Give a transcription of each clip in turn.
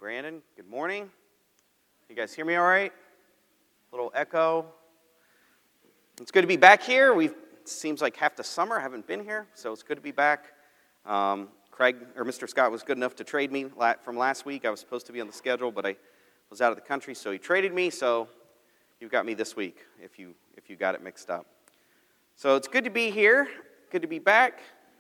Brandon. Good morning. You guys hear me all right? Little echo. It's good to be back here. It seems like half the summer I haven't been here, so it's good to be back. Mr. Scott was good enough to trade me from last week. I was supposed to be on the schedule, but I was out of the country, so he traded me. So you've got me this week if you got it mixed up. So it's good to be here. Good to be back.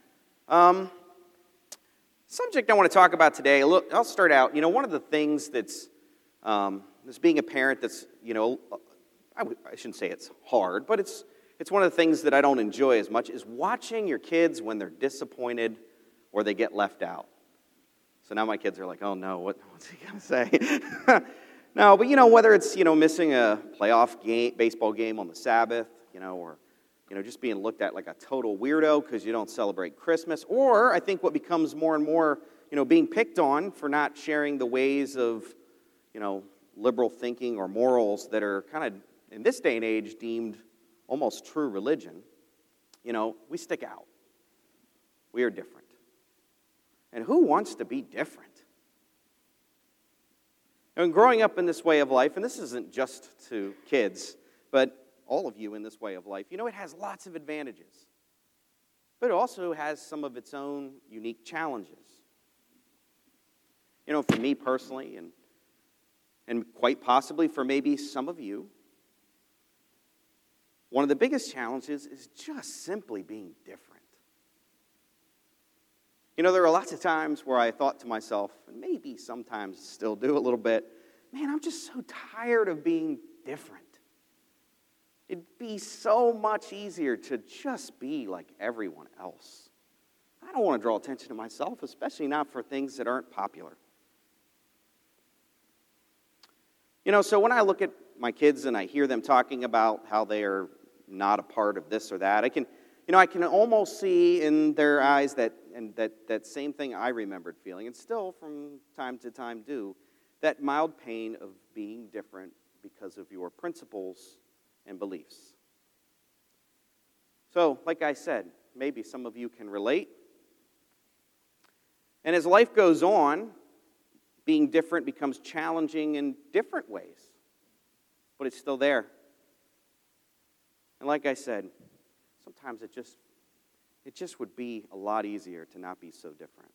Subject I want to talk about today, look, I'll start out, one of the things that's being a parent that's, I shouldn't say it's hard, but it's one of the things that I don't enjoy as much is watching your kids when they're disappointed or they get left out. So now my kids are like, oh no, what's he going to say? No, but whether it's, missing a playoff baseball game on the Sabbath, or just being looked at like a total weirdo because you don't celebrate Christmas. Or I think what becomes more and more, being picked on for not sharing the ways of, liberal thinking or morals that are kind of, in this day and age, deemed almost true religion. We stick out. We are different. And who wants to be different? And growing up in this way of life, and this isn't just to kids, but all of you in this way of life, it has lots of advantages. But it also has some of its own unique challenges. For me personally, and quite possibly for maybe some of you, one of the biggest challenges is just simply being different. There are lots of times where I thought to myself, and maybe sometimes still do a little bit, man, I'm just so tired of being different. It'd be so much easier to just be like everyone else. I don't want to draw attention to myself, especially not for things that aren't popular. So when I look at my kids and I hear them talking about how they are not a part of this or that, I can almost see in their eyes that same thing I remembered feeling, and still from time to time do, that mild pain of being different because of your principles and beliefs. So, like I said, maybe some of you can relate. And as life goes on, being different becomes challenging in different ways. But it's still there. And like I said, sometimes it just would be a lot easier to not be so different.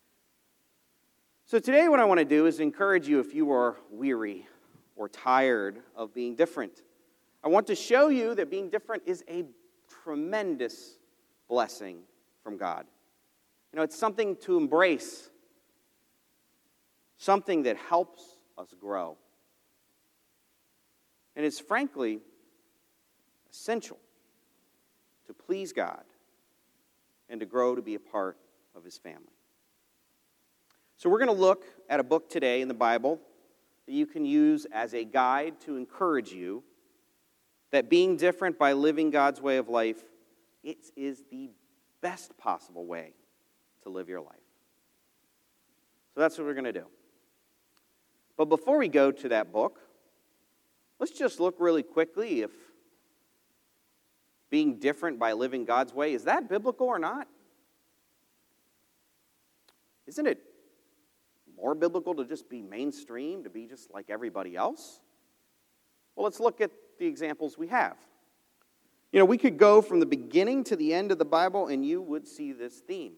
So today what I want to do is encourage you if you are weary or tired of being different. I want to show you that being different is a tremendous blessing from God. It's something to embrace, something that helps us grow. And it's frankly essential to please God and to grow to be a part of His family. So we're going to look at a book today in the Bible that you can use as a guide to encourage you that being different by living God's way of life, it is the best possible way to live your life. So that's what we're going to do. But before we go to that book, let's just look really quickly if being different by living God's way, is that biblical or not? Isn't it more biblical to just be mainstream, to be just like everybody else? Well, let's look at the examples we have. We could go from the beginning to the end of the Bible and you would see this theme.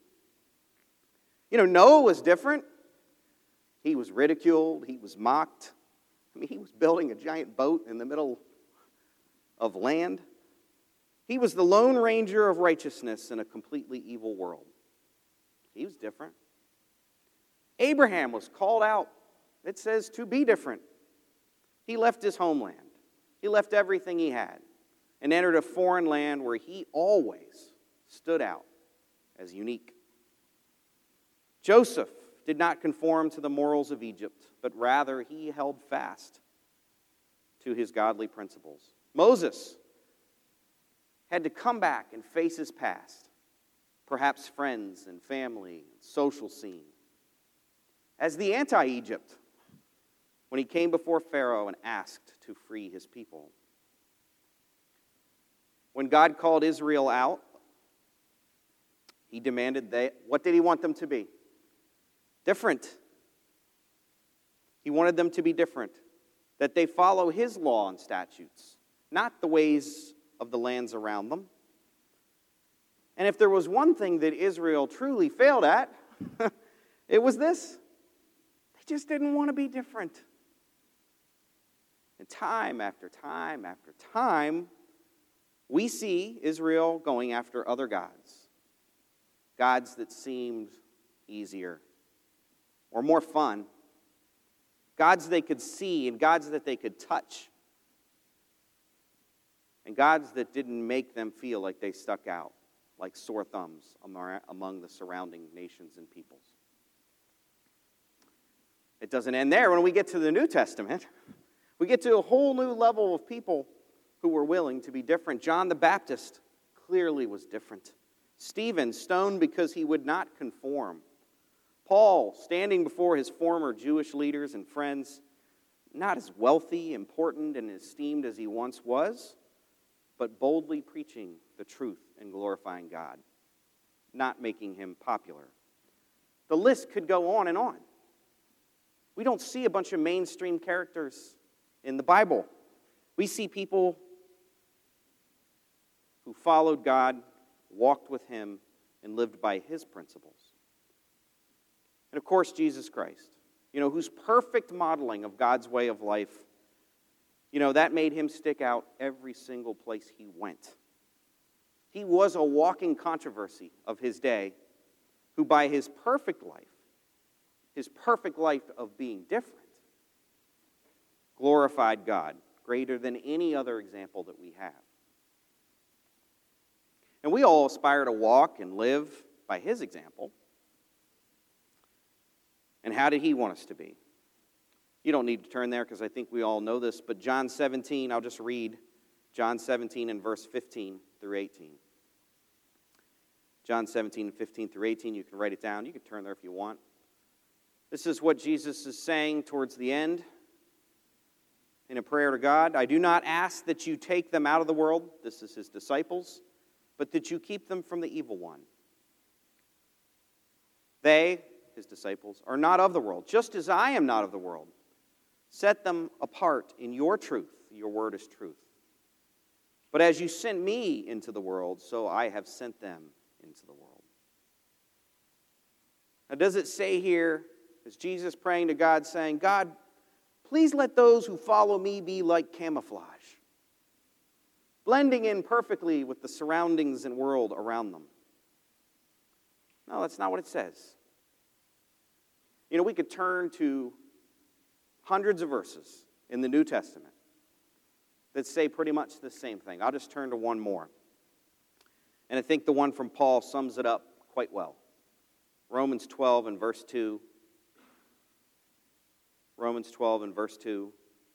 Noah was different. He was ridiculed. He was mocked. He was building a giant boat in the middle of land. He was the lone ranger of righteousness in a completely evil world. He was different. Abraham was called out, it says, to be different. He left his homeland. He left everything he had and entered a foreign land where he always stood out as unique. Joseph did not conform to the morals of Egypt, but rather he held fast to his godly principles. Moses had to come back and face his past, perhaps friends and family, social scene, as the anti-Egypt when he came before Pharaoh and asked to free his people. When God called Israel out, he demanded what did he want them to be? Different. He wanted them to be different, that they follow his law and statutes, not the ways of the lands around them. And if there was one thing that Israel truly failed at, it was this. They just didn't want to be different. And time after time after time, we see Israel going after other gods. Gods that seemed easier or more fun. Gods they could see and gods that they could touch. And gods that didn't make them feel like they stuck out, like sore thumbs among the surrounding nations and peoples. It doesn't end there. When we get to the New Testament, we get to a whole new level of people who were willing to be different. John the Baptist clearly was different. Stephen, stoned because he would not conform. Paul, standing before his former Jewish leaders and friends, not as wealthy, important, and esteemed as he once was, but boldly preaching the truth and glorifying God, not making him popular. The list could go on and on. We don't see a bunch of mainstream characters in the Bible. We see people who followed God, walked with him, and lived by his principles. And of course, Jesus Christ, whose perfect modeling of God's way of life, that made him stick out every single place he went. He was a walking controversy of his day, who by his perfect life of being different, glorified God greater than any other example that we have. And we all aspire to walk and live by his example. And how did he want us to be? You don't need to turn there because I think we all know this, but John 17, I'll just read John 17 and verse 15 through 18. John 17, 15 through 18, you can write it down. You can turn there if you want. This is what Jesus is saying towards the end in a prayer to God. I do not ask that you take them out of the world, this is his disciples, but that you keep them from the evil one. They, his disciples, are not of the world, just as I am not of the world. Set them apart in your truth. Your word is truth. But as you sent me into the world, so I have sent them into the world. Now, does it say here, is Jesus praying to God, saying, God, please let those who follow me be like camouflage, blending in perfectly with the surroundings and world around them? No, that's not what it says. We could turn to hundreds of verses in the New Testament that say pretty much the same thing. I'll just turn to one more. And I think the one from Paul sums it up quite well. Romans 12 and verse 2. Romans 12 and verse 2.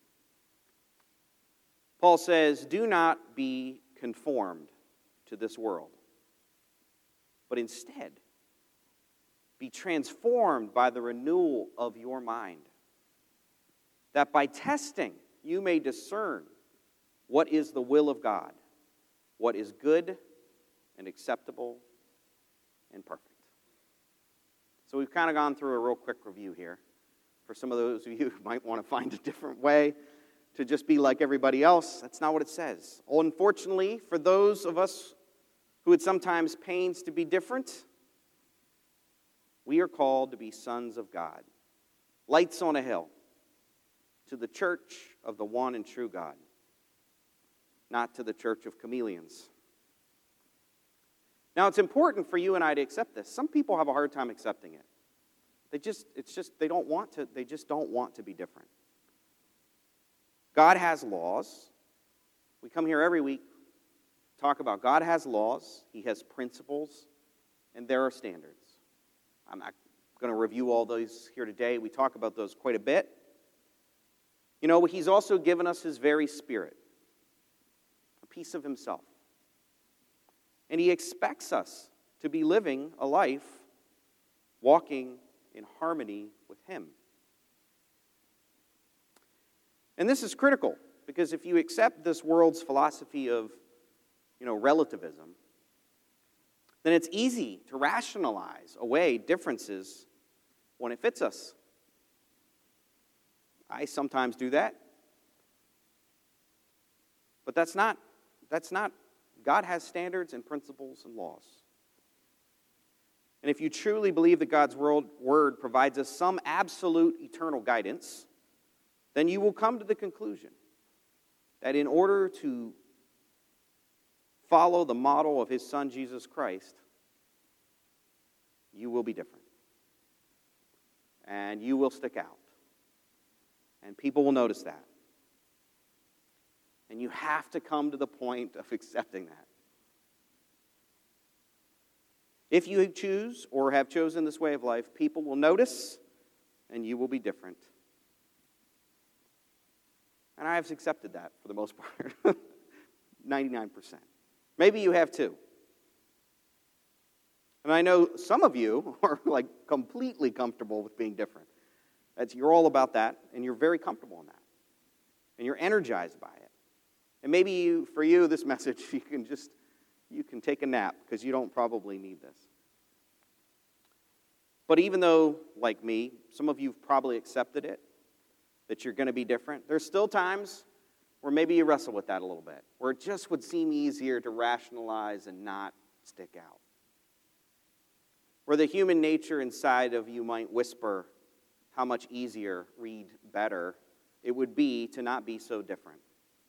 Paul says, do not be conformed to this world, but instead be transformed by the renewal of your mind, that by testing you may discern what is the will of God, what is good and acceptable and perfect. So we've kind of gone through a real quick review here. For some of those of you who might want to find a different way to just be like everybody else, that's not what it says. Unfortunately, for those of us who it sometimes pains to be different, we are called to be sons of God, lights on a hill, to the church of the one and true God, not to the church of chameleons. Now, it's important for you and I to accept this. Some people have a hard time accepting it. They just don't want to be different. God has laws. We come here every week, talk about God has laws, he has principles, and there are standards. I'm not going to review all those here today. We talk about those quite a bit. He's also given us his very spirit, a piece of himself. And he expects us to be living a life walking in harmony with him. And this is critical, because if you accept this world's philosophy of, relativism, then it's easy to rationalize away differences when it fits us. I sometimes do that. But that's not, God has standards and principles and laws. And if you truly believe that God's word provides us some absolute eternal guidance, then you will come to the conclusion that in order to follow the model of his Son, Jesus Christ, you will be different. And you will stick out. And people will notice that. And you have to come to the point of accepting that. If you choose or have chosen this way of life, people will notice and you will be different. And I have accepted that for the most part. 99%. Maybe you have too. And I know some of you are like completely comfortable with being different. You're all about that, and you're very comfortable in that. And you're energized by it. And maybe for you, this message, you can take a nap because you don't probably need this. But even though, like me, some of you have probably accepted it, that you're going to be different, there's still times where maybe you wrestle with that a little bit, where it just would seem easier to rationalize and not stick out. Where the human nature inside of you might whisper how much easier, read better, it would be to not be so different.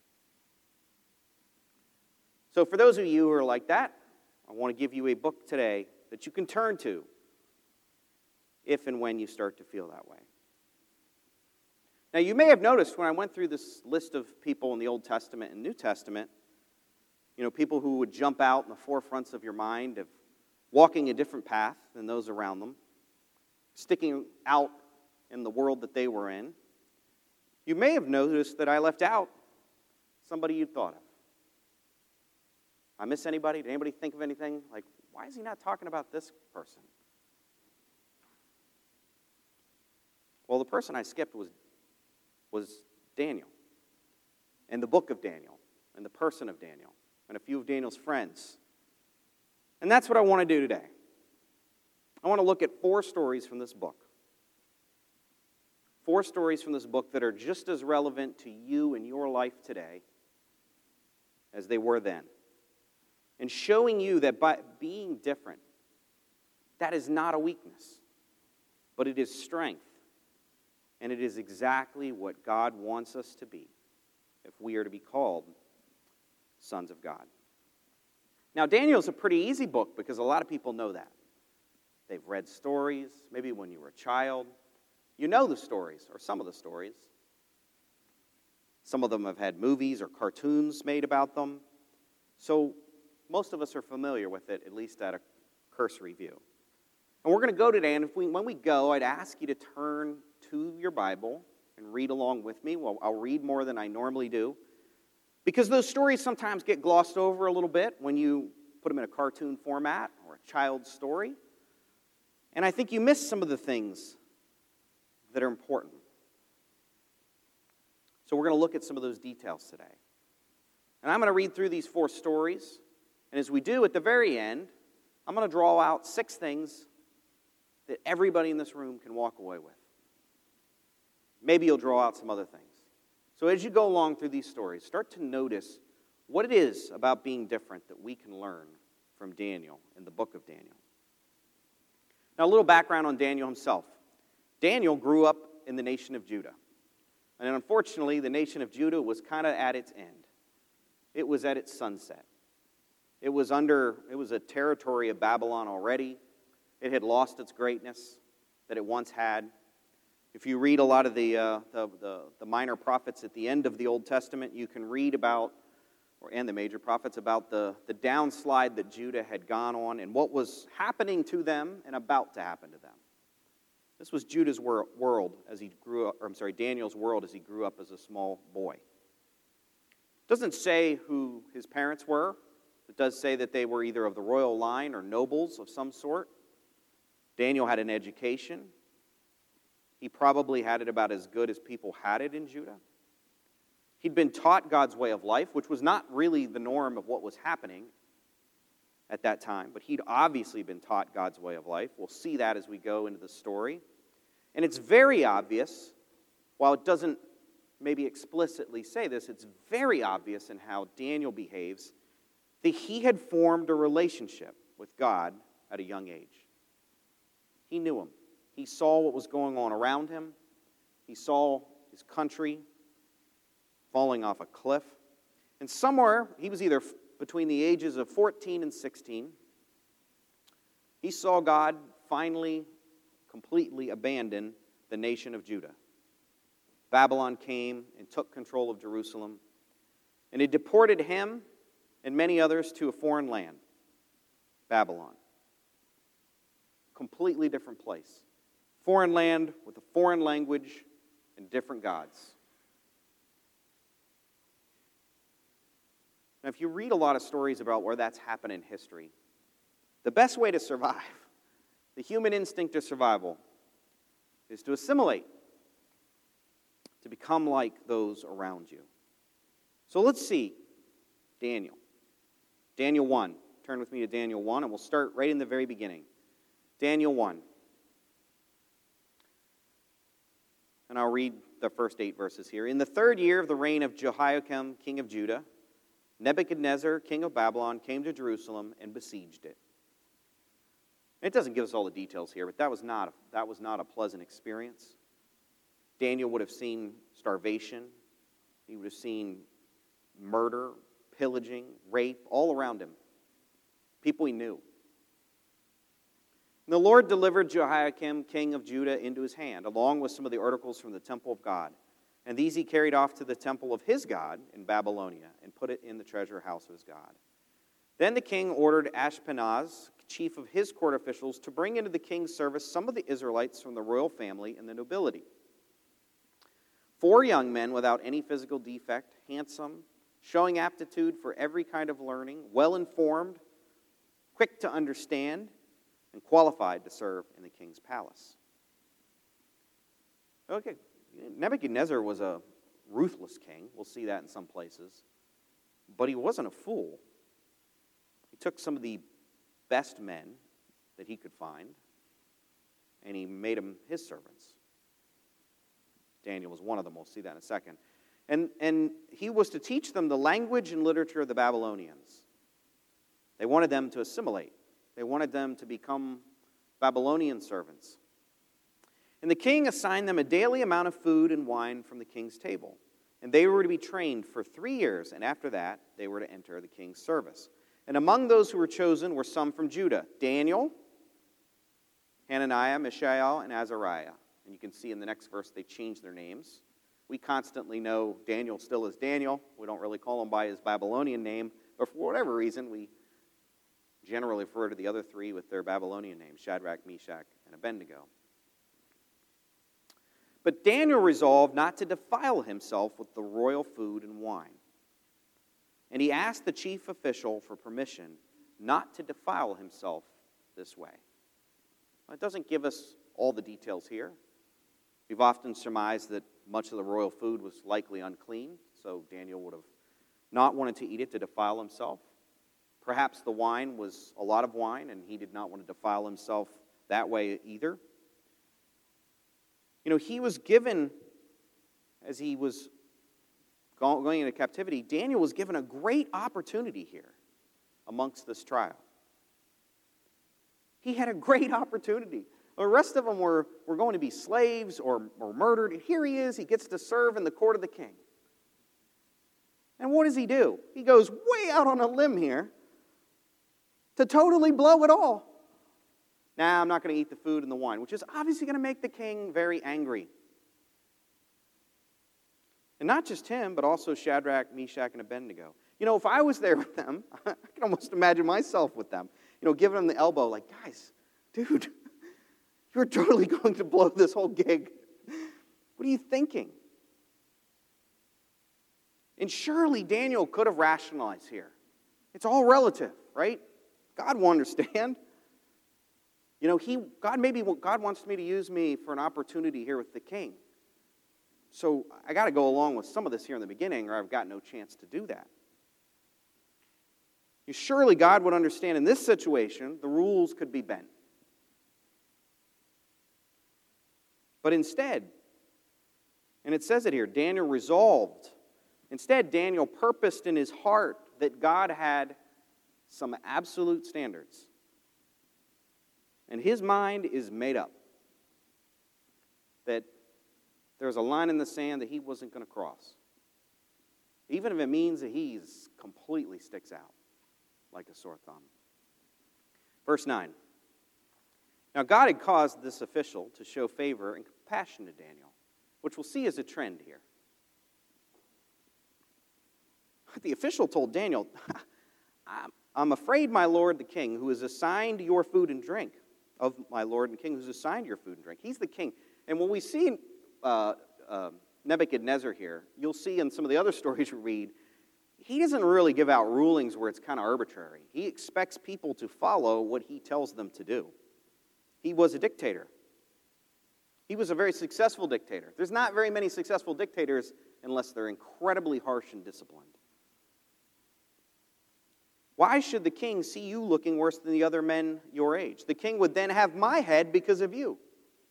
So for those of you who are like that, I want to give you a book today that you can turn to if and when you start to feel that way. Now, you may have noticed when I went through this list of people in the Old Testament and New Testament, people who would jump out in the forefronts of your mind of walking a different path than those around them, sticking out in the world that they were in. You may have noticed that I left out somebody you'd thought of. I miss anybody? Did anybody think of anything? Like, why is he not talking about this person? Well, the person I skipped was Daniel, and the book of Daniel, and the person of Daniel, and a few of Daniel's friends. And that's what I want to do today. I want to look at 4 stories from this book. 4 stories from this book that are just as relevant to you and your life today as they were then. And showing you that by being different, that is not a weakness, but it is strength. And it is exactly what God wants us to be if we are to be called sons of God. Now, Daniel's a pretty easy book because a lot of people know that. They've read stories, maybe when you were a child. You know the stories, or some of the stories. Some of them have had movies or cartoons made about them. So most of us are familiar with it, at least at a cursory view. And we're going to go today, and when we go, I'd ask you to turn to your Bible and read along with me. Well, I'll read more than I normally do, because those stories sometimes get glossed over a little bit when you put them in a cartoon format or a child's story. And I think you miss some of the things that are important. So we're going to look at some of those details today. And I'm going to read through these 4 stories. And as we do, at the very end, I'm going to draw out 6 things that everybody in this room can walk away with. Maybe you'll draw out some other things. So as you go along through these stories, start to notice what it is about being different that we can learn from Daniel in the book of Daniel. Now, a little background on Daniel himself. Daniel grew up in the nation of Judah. And unfortunately, the nation of Judah was kind of at its end. It was at its sunset. It was a territory of Babylon already. It had lost its greatness that it once had. If you read a lot of the minor prophets at the end of the Old Testament, you can read about, and the major prophets, about the downslide that Judah had gone on and what was happening to them and about to happen to them. This was Judah's world as he grew up, Daniel's world as he grew up as a small boy. It doesn't say who his parents were. It does say that they were either of the royal line or nobles of some sort. Daniel had an education. He probably had it about as good as people had it in Judah. He'd been taught God's way of life, which was not really the norm of what was happening at that time, but he'd obviously been taught God's way of life. We'll see that as we go into the story. And it's very obvious while it doesn't maybe explicitly say this, it's very obvious in how Daniel behaves that he had formed a relationship with God at a young age. He knew him. He saw what was going on around him. He saw his country falling off a cliff. And somewhere, he was either between the ages of 14 and 16, he saw God finally, completely abandon the nation of Judah. Babylon came and took control of Jerusalem, and it deported him and many others to a foreign land, Babylon. Completely different place. Foreign land with a foreign language and different gods. Now, if you read a lot of stories about where that's happened in history, the best way to survive, the human instinct of survival, is to assimilate, to become like those around you. So let's see Daniel. Daniel 1. Turn with me to Daniel 1, and we'll start right in the very beginning. Daniel 1. And I'll read the first 8 verses here. In the 3rd year of the reign of Jehoiakim, king of Judah, Nebuchadnezzar, king of Babylon, came to Jerusalem and besieged it. It doesn't give us all the details here, but that was not a pleasant experience. Daniel would have seen starvation. He would have seen murder, pillaging, rape, all around him. People he knew. And the Lord delivered Jehoiakim, king of Judah, into his hand, along with some of the articles from the temple of God. And these he carried off to the temple of his God in Babylonia and put it in the treasure house of his God. Then the king ordered Ashpenaz, chief of his court officials, to bring into the king's service some of the Israelites from the royal family and the nobility. 4 young men without any physical defect, handsome, showing aptitude for every kind of learning, well-informed, quick to understand, and qualified to serve in the king's palace. Okay, Nebuchadnezzar was a ruthless king. We'll see that in some places. But he wasn't a fool. He took some of the best men that he could find, and he made them his servants. Daniel was one of them. We'll see that in a second. And he was to teach them the language and literature of the Babylonians. They wanted them to assimilate. They wanted them to become Babylonian servants. And the king assigned them a daily amount of food and wine from the king's table. And they were to be trained for 3 years, and after that, they were to enter the king's service. And among those who were chosen were some from Judah: Daniel, Hananiah, Mishael, and Azariah. And you can see in the next verse they changed their names. We constantly know Daniel still is Daniel. We don't really call him by his Babylonian name, but for whatever reason, we generally refer to the other 3 with their Babylonian names: Shadrach, Meshach, and Abednego. But Daniel resolved not to defile himself with the royal food and wine. And he asked the chief official for permission not to defile himself this way. Well, it doesn't give us all the details here. We've often surmised that much of the royal food was likely unclean, so Daniel would have not wanted to eat it to defile himself. Perhaps the wine was a lot of wine, and he did not want to defile himself that way either. You know, he was given, as he was going into captivity, Daniel was given a great opportunity here amongst this trial. He had a great opportunity. The rest of them were going to be slaves or murdered. And here he is. He gets to serve in the court of the king. And what does he do? He goes way out on a limb here to totally blow it all. Nah, I'm not going to eat the food and the wine, which is obviously going to make the king very angry. And not just him, but also Shadrach, Meshach, and Abednego. You know, if I was there with them, I can almost imagine myself with them. You know, giving them the elbow, like, guys, dude, you're totally going to blow this whole gig. What are you thinking? And surely Daniel could have rationalized here. It's all relative, right? God will understand. You know, God wants me to use me for an opportunity here with the king. So I got to go along with some of this here in the beginning, or I've got no chance to do that. Surely God would understand in this situation, the rules could be bent. But instead, And it says it here, Daniel resolved. Instead, Daniel purposed in his heart that God had some absolute standards. And his mind is made up that there's a line in the sand that he wasn't going to cross. Even if it means that he completely sticks out like a sore thumb. Verse 9. Now God had caused this official to show favor and compassion to Daniel, which we'll see as a trend here. The official told Daniel, I'm afraid, my lord the king, who has assigned your food and drink, of my lord and king, who's assigned your food and drink. He's the king. And when we see Nebuchadnezzar here, you'll see in some of the other stories we read, he doesn't really give out rulings where it's kind of arbitrary. He expects people to follow what he tells them to do. He was a dictator. He was a very successful dictator. There's not very many successful dictators unless they're incredibly harsh and disciplined. Why should the king see you looking worse than the other men your age? The king would then have my head because of you.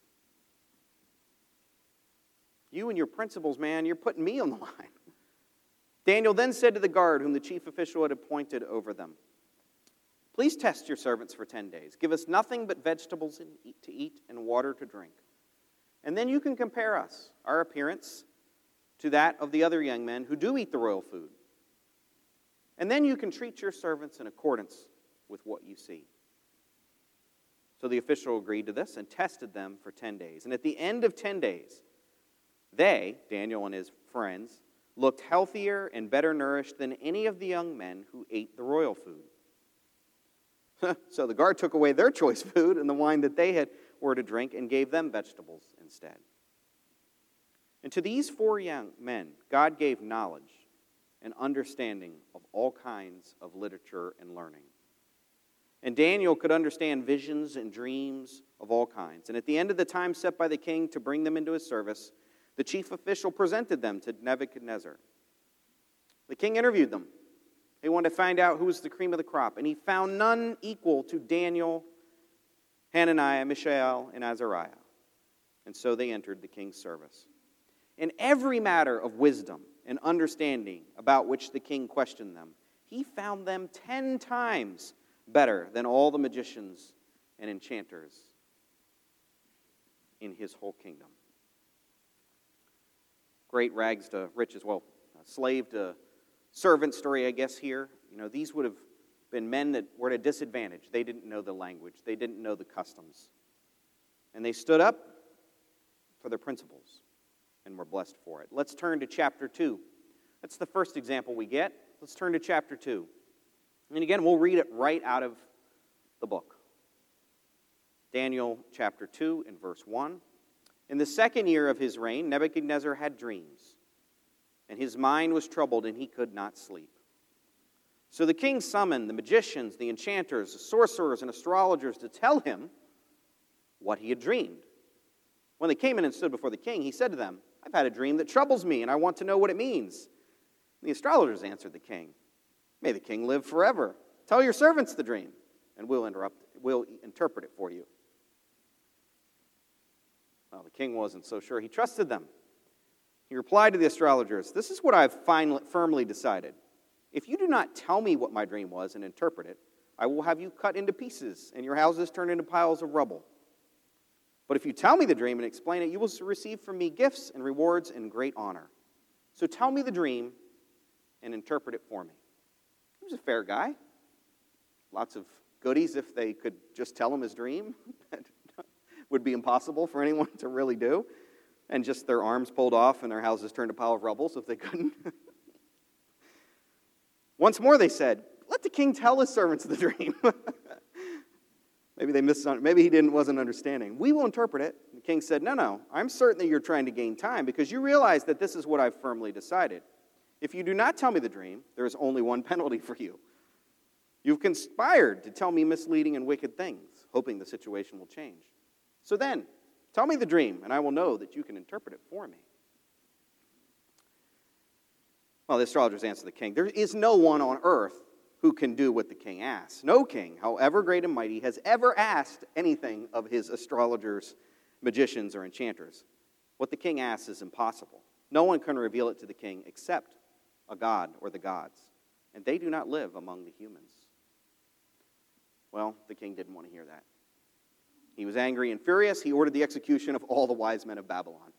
You and your principles, man, you're putting me on the line. Daniel then said to the guard, whom the chief official had appointed over them, please test your servants for 10 days. Give us nothing but vegetables to eat and water to drink. And then you can compare us, our appearance, to that of the other young men who do eat the royal food. And then you can treat your servants in accordance with what you see. So the official agreed to this and tested them for 10 days. And at the end of 10 days, they, Daniel and his friends, looked healthier and better nourished than any of the young men who ate the royal food. So the guard took away their choice food and the wine that they were to drink and gave them vegetables instead. And to these 4 young men, God gave knowledge and understanding of all kinds of literature and learning. And Daniel could understand visions and dreams of all kinds. And at the end of the time set by the king to bring them into his service, the chief official presented them to Nebuchadnezzar. The king interviewed them. He wanted to find out who was the cream of the crop. And he found none equal to Daniel, Hananiah, Mishael, and Azariah. And so they entered the king's service. In every matter of wisdom and understanding about which the king questioned them, he found them 10 times better than all the magicians and enchanters in his whole kingdom. Great rags to riches. Well, slave to servant story, I guess, here. You know, these would have been men that were at a disadvantage. They didn't know the language. They didn't know the customs. And they stood up for their principles and were blessed for it. Let's turn to chapter 2. That's the first example we get. Let's turn to chapter 2. And again, we'll read it right out of the book. Daniel chapter 2 and verse 1. In the second year of his reign, Nebuchadnezzar had dreams, and his mind was troubled, and he could not sleep. So the king summoned the magicians, the enchanters, the sorcerers, and astrologers to tell him what he had dreamed. When they came in and stood before the king, he said to them, I've had a dream that troubles me, and I want to know what it means. The astrologers answered the king, may the king live forever. Tell your servants the dream, and we'll interpret it for you. Well, the king wasn't so sure. He trusted them. He replied to the astrologers, this is what I've firmly decided. If you do not tell me what my dream was and interpret it, I will have you cut into pieces and your houses turned into piles of rubble. But if you tell me the dream and explain it, you will receive from me gifts and rewards and great honor. So tell me the dream and interpret it for me. He was a fair guy. Lots of goodies if they could just tell him his dream. That would be impossible for anyone to really do. And just their arms pulled off and their houses turned to a pile of rubble, so if they couldn't. Once more they said, let the king tell his servants the dream. Maybe he wasn't understanding. We will interpret it. The king said, no, I'm certain that you're trying to gain time because you realize that this is what I've firmly decided. If you do not tell me the dream, there is only one penalty for you. You've conspired to tell me misleading and wicked things, hoping the situation will change. So then, tell me the dream, and I will know that you can interpret it for me. Well, the astrologers answered the king, there is no one on earth who can do what the king asks. No king, however great and mighty, has ever asked anything of his astrologers, magicians, or enchanters. What the king asks is impossible. No one can reveal it to the king except a god or the gods, and they do not live among the humans." Well, the king didn't want to hear that. He was angry and furious. He ordered the execution of all the wise men of Babylon.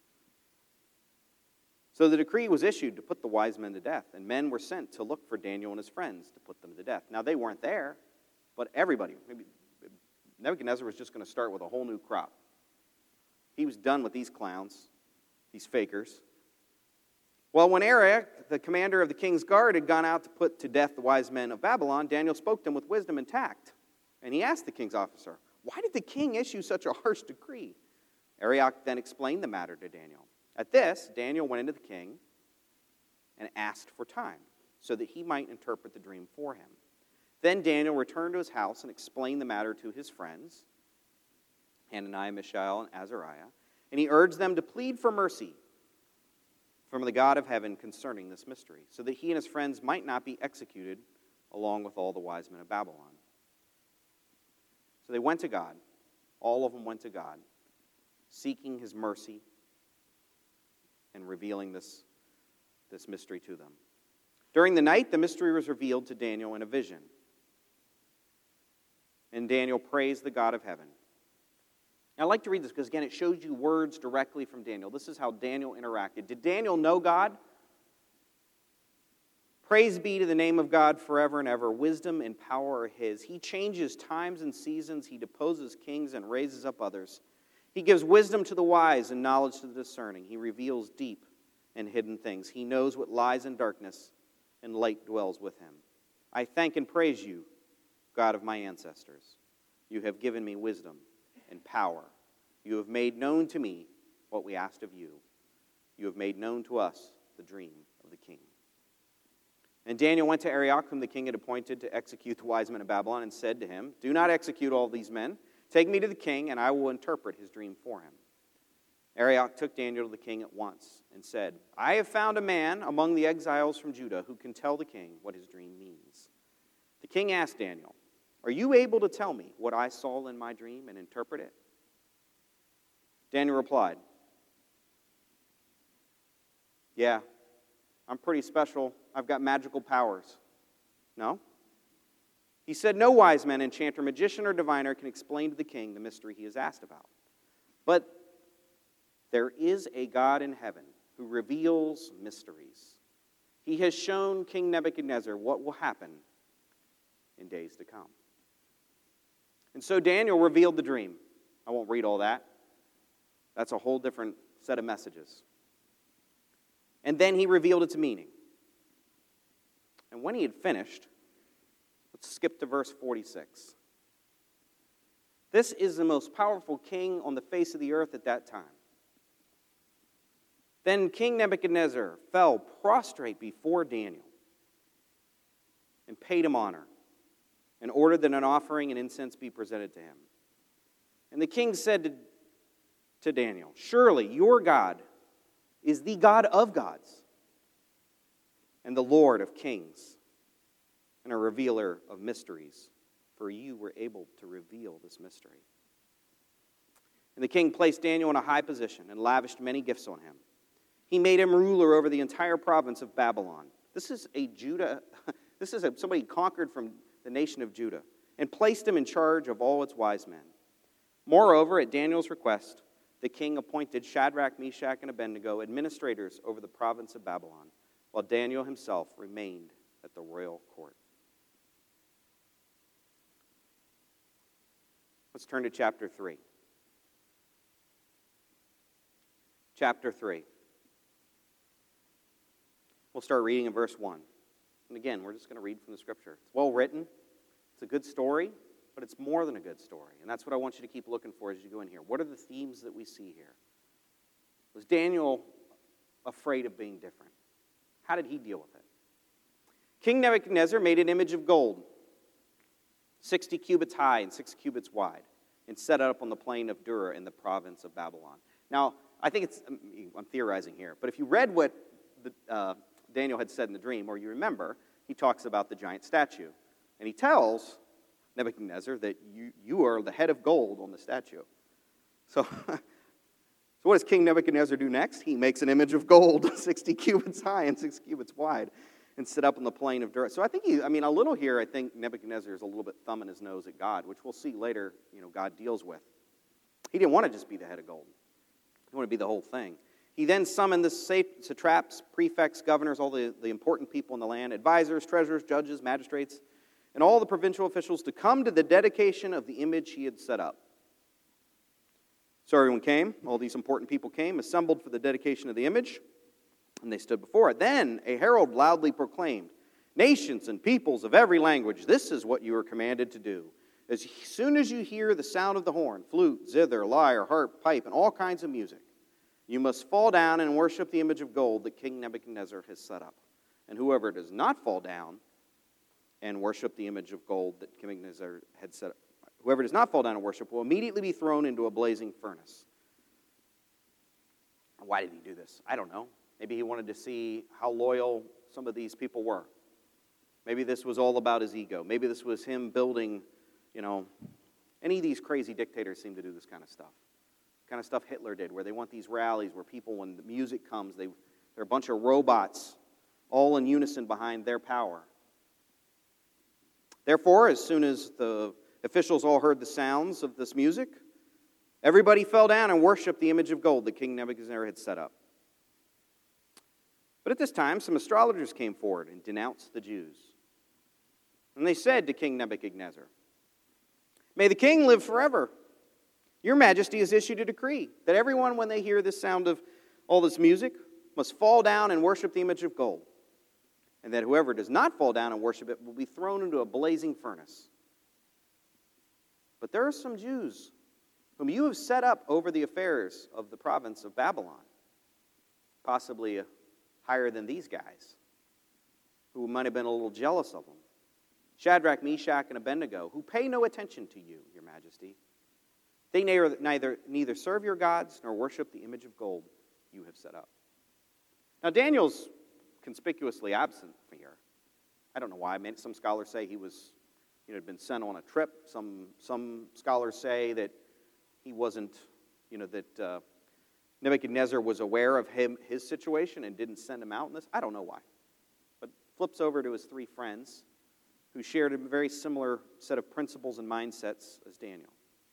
So the decree was issued to put the wise men to death, and men were sent to look for Daniel and his friends to put them to death. Now, they weren't there, but everybody, maybe Nebuchadnezzar was just going to start with a whole new crop. He was done with these clowns, these fakers. Well, when Arioch, the commander of the king's guard, had gone out to put to death the wise men of Babylon, Daniel spoke to them with wisdom and tact. And he asked the king's officer, "Why did the king issue such a harsh decree?" Arioch then explained the matter to Daniel. At this, Daniel went into the king and asked for time so that he might interpret the dream for him. Then Daniel returned to his house and explained the matter to his friends, Hananiah, Mishael, and Azariah, and he urged them to plead for mercy from the God of heaven concerning this mystery, so that he and his friends might not be executed along with all the wise men of Babylon. So they went to God. All of them went to God, seeking his mercy and revealing this mystery to them. During the night, the mystery was revealed to Daniel in a vision. And Daniel praised the God of heaven. Now, I like to read this because, again, it shows you words directly from Daniel. This is how Daniel interacted. Did Daniel know God? Praise be to the name of God forever and ever. Wisdom and power are his. He changes times and seasons. He deposes kings and raises up others. He gives wisdom to the wise and knowledge to the discerning. He reveals deep and hidden things. He knows what lies in darkness, and light dwells with him. I thank and praise you, God of my ancestors. You have given me wisdom and power. You have made known to me what we asked of you. You have made known to us the dream of the king. And Daniel went to Arioch, whom the king had appointed to execute the wise men of Babylon, and said to him, "Do not execute all these men. Take me to the king, and I will interpret his dream for him." Arioch took Daniel to the king at once and said, "I have found a man among the exiles from Judah who can tell the king what his dream means." The king asked Daniel, "Are you able to tell me what I saw in my dream and interpret it?" Daniel replied, "Yeah, I'm pretty special. I've got magical powers." "No?" He said, "No wise man, enchanter, magician, or diviner can explain to the king the mystery he has asked about. But there is a God in heaven who reveals mysteries. He has shown King Nebuchadnezzar what will happen in days to come." And so Daniel revealed the dream. I won't read all that. That's a whole different set of messages. And then he revealed its meaning. And when he had finished, let's skip to verse 46. This is the most powerful king on the face of the earth at that time. Then King Nebuchadnezzar fell prostrate before Daniel and paid him honor and ordered that an offering and incense be presented to him. And the king said to Daniel, "Surely your God is the God of gods and the Lord of kings and a revealer of mysteries, for you were able to reveal this mystery." And the king placed Daniel in a high position and lavished many gifts on him. He made him ruler over the entire province of Babylon. This is somebody conquered from the nation of Judah, and placed him in charge of all its wise men. Moreover, at Daniel's request, the king appointed Shadrach, Meshach, and Abednego administrators over the province of Babylon, while Daniel himself remained at the royal court. Let's turn to chapter 3. Chapter 3. We'll start reading in verse 1. And again, we're just going to read from the scripture. It's well written. It's a good story, but it's more than a good story. And that's what I want you to keep looking for as you go in here. What are the themes that we see here? Was Daniel afraid of being different? How did he deal with it? King Nebuchadnezzar made an image of gold, 60 cubits high and 6 cubits wide, and set it up on the plain of Dura in the province of Babylon. Now, I think I'm theorizing here, but if you read what Daniel had said in the dream, or you remember, he talks about the giant statue. And he tells Nebuchadnezzar that you are the head of gold on the statue. So So what does King Nebuchadnezzar do next? He makes an image of gold, 60 cubits high and 6 cubits wide, and set up on the plain of Dura. So I think a little here, I think Nebuchadnezzar is a little bit thumbing his nose at God, which we'll see later, God deals with. He didn't want to just be the head of gold. He wanted to be the whole thing. He then summoned the satraps, prefects, governors, all the important people in the land, advisors, treasurers, judges, magistrates, and all the provincial officials to come to the dedication of the image he had set up. So everyone came, all these important people came, assembled for the dedication of the image, and they stood before it. Then a herald loudly proclaimed, "Nations and peoples of every language, this is what you are commanded to do. As soon as you hear the sound of the horn, flute, zither, lyre, harp, pipe, and all kinds of music, you must fall down and worship the image of gold that King Nebuchadnezzar has set up. And whoever does not fall down and worship the image of gold that King Nebuchadnezzar had set up, whoever does not fall down and worship will immediately be thrown into a blazing furnace." Why did he do this? I don't know. Maybe he wanted to see how loyal some of these people were. Maybe this was all about his ego. Maybe this was him building, any of these crazy dictators seem to do this kind of stuff. Kind of stuff Hitler did, where they want these rallies where people, when the music comes, they're a bunch of robots all in unison behind their power. Therefore, as soon as the officials all heard the sounds of this music, everybody fell down and worshiped the image of gold that King Nebuchadnezzar had set up. But at this time, some astrologers came forward and denounced the Jews. And they said to King Nebuchadnezzar, "May the king live forever. Your majesty has issued a decree that everyone, when they hear the sound of all this music, must fall down and worship the image of gold, and that whoever does not fall down and worship it will be thrown into a blazing furnace. But there are some Jews whom you have set up over the affairs of the province of Babylon, possibly higher than these guys, who might have been a little jealous of them. Shadrach, Meshach, and Abednego, who pay no attention to you, your majesty. They neither serve your gods nor worship the image of gold you have set up." Now, Daniel's conspicuously absent from here. I don't know why. Some scholars say he was, had been sent on a trip. Some scholars say that he wasn't, that Nebuchadnezzar was aware of his situation and didn't send him out in this. I don't know why. But flips over to his three friends who shared a very similar set of principles and mindsets as Daniel.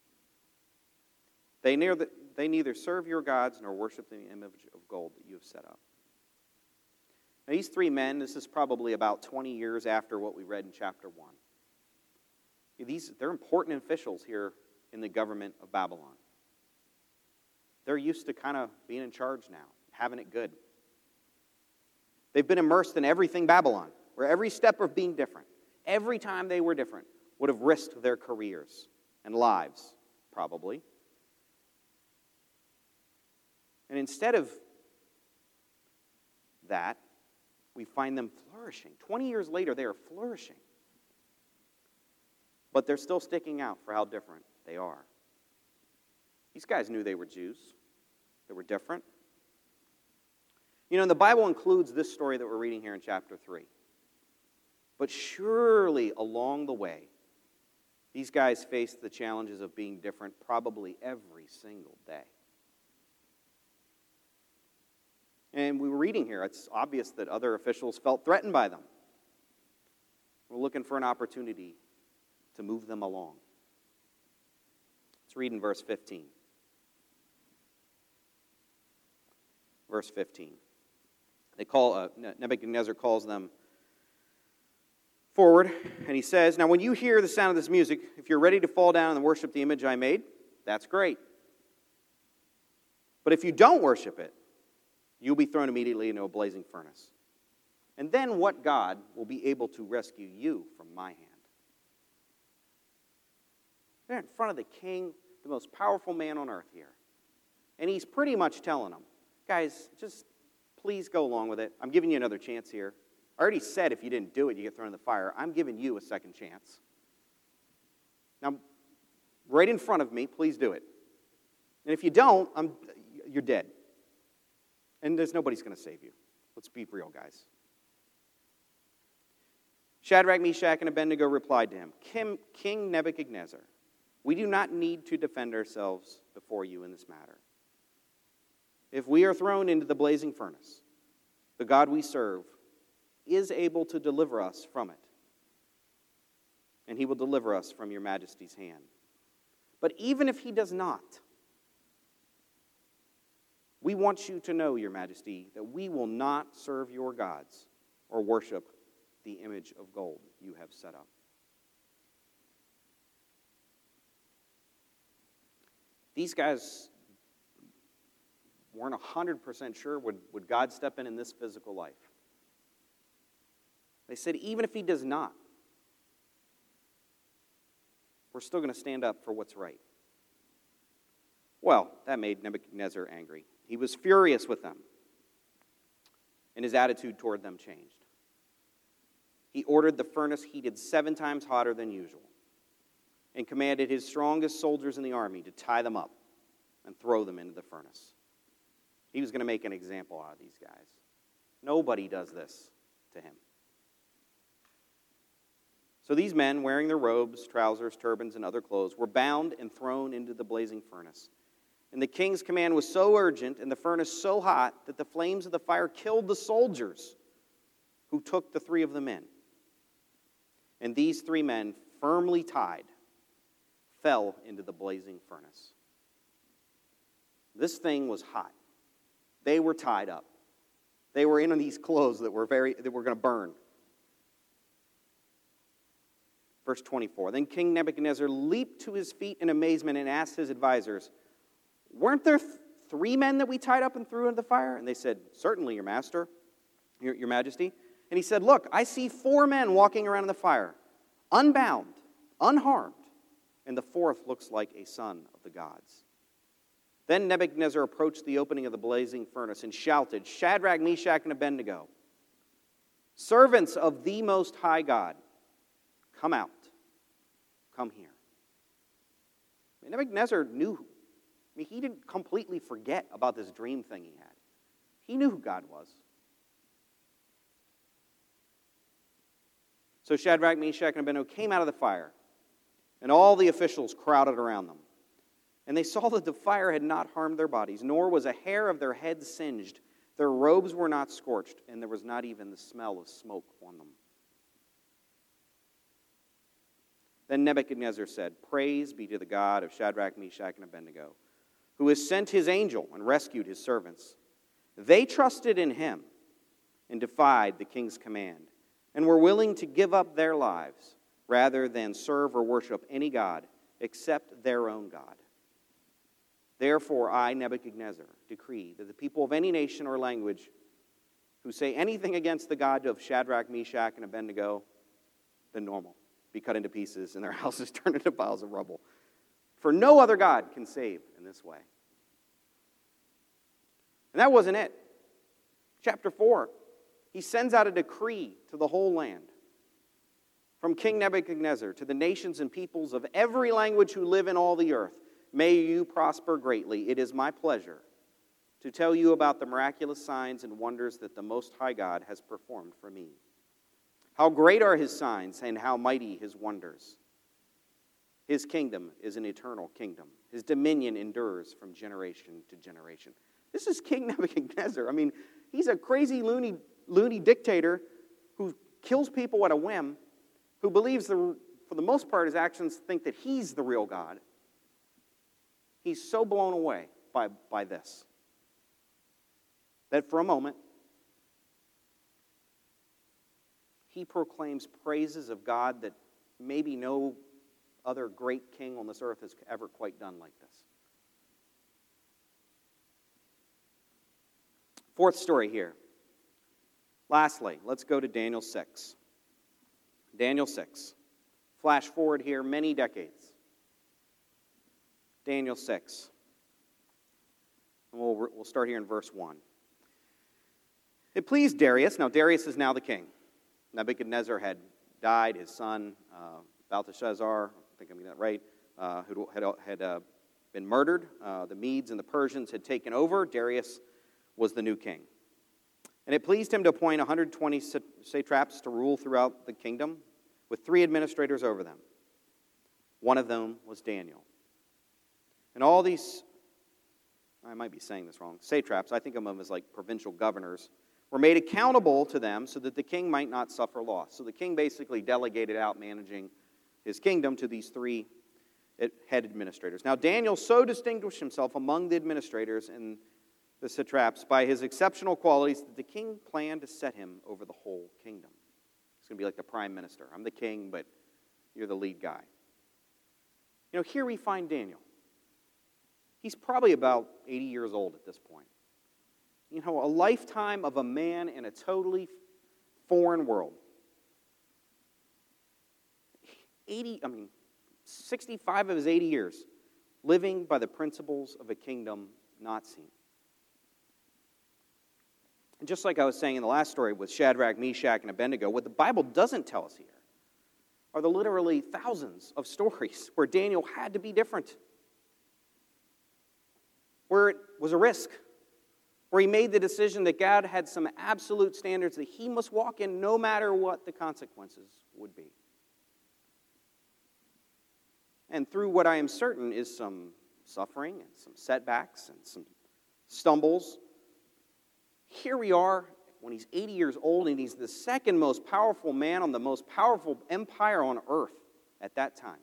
They neither serve your gods nor worship the image of gold that you have set up. Now, these three men, this is probably about 20 years after what we read in chapter 1. They're important officials here in the government of Babylon. They're used to kind of being in charge now, having it good. They've been immersed in everything Babylon, where every step of being different, every time they were different, would have risked their careers and lives, probably. And instead of that, we find them flourishing. 20 years later, they are flourishing. But they're still sticking out for how different they are. These guys knew they were Jews. They were different. The Bible includes this story that we're reading here in chapter 3. But surely along the way, these guys faced the challenges of being different probably every single day. And we were reading here, it's obvious that other officials felt threatened by them. We're looking for an opportunity to move them along. Let's read in verse 15. Verse 15. Nebuchadnezzar calls them forward, and he says, "Now when you hear the sound of this music, if you're ready to fall down and worship the image I made, that's great. But if you don't worship it, you'll be thrown immediately into a blazing furnace. And then what God will be able to rescue you from my hand?" They're in front of the king, the most powerful man on earth here. And he's pretty much telling them, guys, just please go along with it. I'm giving you another chance here. I already said if you didn't do it, you get thrown in the fire. I'm giving you a second chance. Now, right in front of me, please do it. And if you don't, you're dead. And there's nobody's going to save you. Let's be real, guys. Shadrach, Meshach, and Abednego replied to him, "King Nebuchadnezzar, we do not need to defend ourselves before you in this matter. if we are thrown into the blazing furnace, the God we serve is able to deliver us from it, and he will deliver us from your majesty's hand. But even if he does not, we want you to know, your majesty, that we will not serve your gods or worship the image of gold you have set up. These guys weren't 100% sure would God step in this physical life. They said, even if he does not, we're still going to stand up for what's right. Well, that made Nebuchadnezzar angry. He was furious with them, and his attitude toward them changed. He ordered the furnace heated 7 times hotter than usual and commanded his strongest soldiers in the army to tie them up and throw them into the furnace. He was going to make an example out of these guys. Nobody does this to him. So these men, wearing their robes, trousers, turbans, and other clothes, were bound and thrown into the blazing furnace. And the king's command was so urgent and the furnace so hot that the flames of the fire killed the soldiers who took the 3 of them in. And these 3 men, firmly tied, fell into the blazing furnace. This thing was hot. They were tied up. They were in these clothes that were going to burn. Verse 24, then King Nebuchadnezzar leaped to his feet in amazement and asked his advisors, weren't there 3 men that we tied up and threw into the fire? And they said, certainly, your master, your majesty. And he said, look, I see 4 men walking around in the fire, unbound, unharmed, and the 4th looks like a son of the gods. Then Nebuchadnezzar approached the opening of the blazing furnace and shouted, Shadrach, Meshach, and Abednego, servants of the Most High God, come out, come here. Nebuchadnezzar knew, he didn't completely forget about this dream thing he had. He knew who God was. So Shadrach, Meshach, and Abednego came out of the fire, and all the officials crowded around them. And they saw that the fire had not harmed their bodies, nor was a hair of their heads singed. Their robes were not scorched, and there was not even the smell of smoke on them. Then Nebuchadnezzar said, praise be to the God of Shadrach, Meshach, and Abednego, who has sent his angel and rescued his servants. They trusted in him and defied the king's command, and were willing to give up their lives rather than serve or worship any god except their own God. Therefore, I, Nebuchadnezzar, decree that the people of any nation or language who say anything against the God of Shadrach, Meshach, and Abednego, the normal, be cut into pieces and their houses turned into piles of rubble. For no other God can save in this way. And that wasn't it. Chapter 4, he sends out a decree to the whole land. From King Nebuchadnezzar to the nations and peoples of every language who live in all the earth, may you prosper greatly. It is my pleasure to tell you about the miraculous signs and wonders that the Most High God has performed for me. How great are his signs and how mighty his wonders. His kingdom is an eternal kingdom. His dominion endures from generation to generation. This is King Nebuchadnezzar. He's a crazy, loony dictator who kills people at a whim, who believes, for the most part, his actions think that he's the real God. He's so blown away by this that for a moment, he proclaims praises of God that maybe no other great king on this earth has ever quite done like this. 4th story here. Lastly, let's go to Daniel 6. Daniel 6. Flash forward here many decades. Daniel 6. And we'll start here in verse 1. It pleased Darius. Now Darius is now the king. Nebuchadnezzar had died. His son, Belteshazzar, I think I'm getting that right, had been murdered. The Medes and the Persians had taken over. Darius was the new king. And it pleased him to appoint 120 satraps to rule throughout the kingdom, with 3 administrators over them. One of them was Daniel. And all these I might be saying this wrong, satraps, I think of them as like provincial governors, were made accountable to them so that the king might not suffer loss. So the king basically delegated out managing his kingdom to these three head administrators. Now Daniel so distinguished himself among the administrators and the satraps by his exceptional qualities that the king planned to set him over the whole kingdom. It's going to be like the prime minister. I'm the king, but you're the lead guy. You know, here we find Daniel. He's probably about 80 years old at this point. You know, a lifetime of a man in a totally foreign world. 65 of his 80 years living by the principles of a kingdom not seen. And just like I was saying in the last story with Shadrach, Meshach, and Abednego, what the Bible doesn't tell us here are the literally thousands of stories where Daniel had to be different, where it was a risk, where he made the decision that God had some absolute standards that he must walk in no matter what the consequences would be. And through what I am certain is some suffering and some setbacks and some stumbles, here we are when he's 80 years old and he's the second most powerful man on the most powerful empire on earth at that time.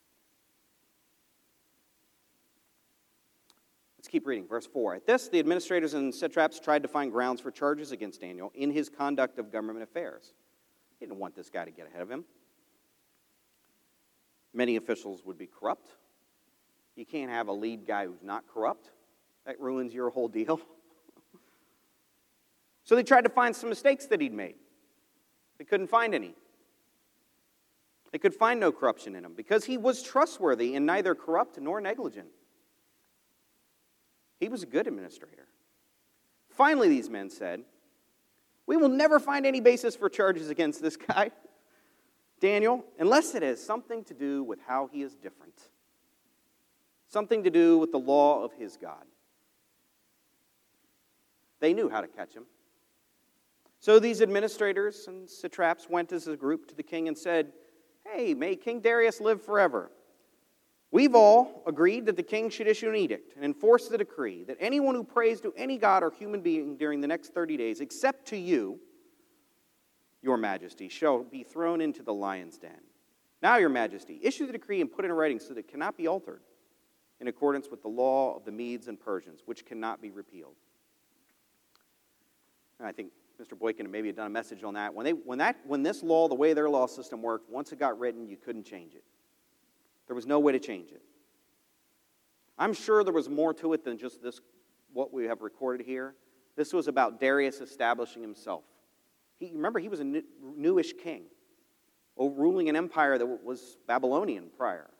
Let's keep reading. Verse 4. At this, the administrators and satraps tried to find grounds for charges against Daniel in his conduct of government affairs. They didn't want this guy to get ahead of him. Many officials would be corrupt. You can't have a lead guy who's not corrupt. That ruins your whole deal. So they tried to find some mistakes that he'd made. They couldn't find any. They could find no corruption in him because he was trustworthy and neither corrupt nor negligent. He was a good administrator. Finally, these men said, "We will never find any basis for charges against this guy, Daniel, unless it has something to do with how he is different. Something to do with the law of his God." They knew how to catch him. So these administrators and satraps went as a group to the king and said, "Hey, may King Darius live forever. We've all agreed that the king should issue an edict and enforce the decree that anyone who prays to any god or human being during the next 30 days, except to you, your majesty, shall be thrown into the lion's den. Now, your majesty, issue the decree and put it in writing so that it cannot be altered, in accordance with the law of the Medes and Persians, which cannot be repealed." And I think Mr. Boykin maybe had done a message on that. When this law, the way their law system worked, once it got written, you couldn't change it. There was no way to change it. I'm sure there was more to it than just this, what we have recorded here. This was about Darius establishing himself. Remember, he was a newish king, ruling an empire that was Babylonian prior.